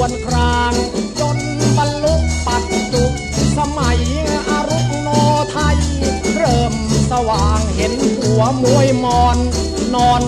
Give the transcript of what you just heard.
วนครางจนบรรลุปัจจุสมัยอรุณโนไทยเริ่มสว่างเห็นหัวมวยมอนนอน